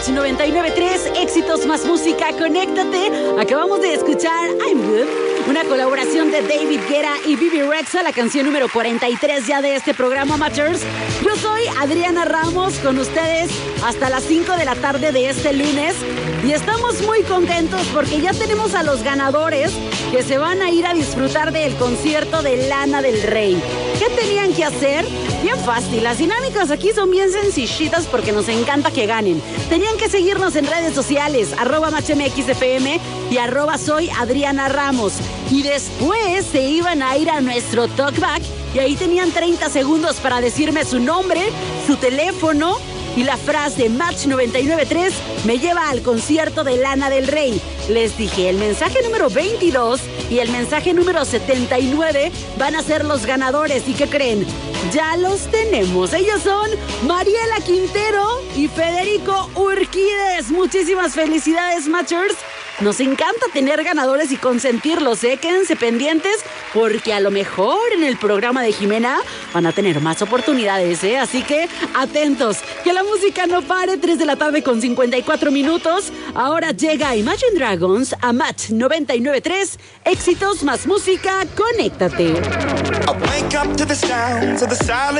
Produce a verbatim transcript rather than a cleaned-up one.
Match noventa y nueve punto tres, éxitos más música, conéctate. Acabamos de escuchar I'm Good, una colaboración de David Guetta y Bebe Rexha, la canción número cuarenta y tres ya de este programa Matchers. Yo soy Adriana Ramos, con ustedes hasta las cinco de la tarde de este lunes. Y estamos muy contentos porque ya tenemos a los ganadores que se van a ir a disfrutar del concierto de Lana del Rey. ¿Qué tenían que hacer? Bien fácil, las dinámicas aquí son bien sencillitas porque nos encanta que ganen. Tenían que seguirnos en redes sociales, arroba MatchMXFM y arroba soy Adriana Ramos. Y después se iban a ir a nuestro talkback y ahí tenían treinta segundos para decirme su nombre, su teléfono y la frase Match noventa y nueve punto tres me lleva al concierto de Lana del Rey. Les dije, el mensaje número veintidós y el mensaje número setenta y nueve van a ser los ganadores. ¿Y qué creen? Ya los tenemos. Ellos son Mariela Quintero y Federico Urquídez. Muchísimas felicidades, Matchers. Nos encanta tener ganadores y consentirlos, ¿eh? Quédense pendientes porque a lo mejor en el programa de Jimena van a tener más oportunidades, ¿eh? Así que atentos, que la música no pare. Tres de la tarde con cincuenta y cuatro minutos. Ahora llega Imagine Dragons a Match noventa y nueve punto tres. Éxitos más música, conéctate.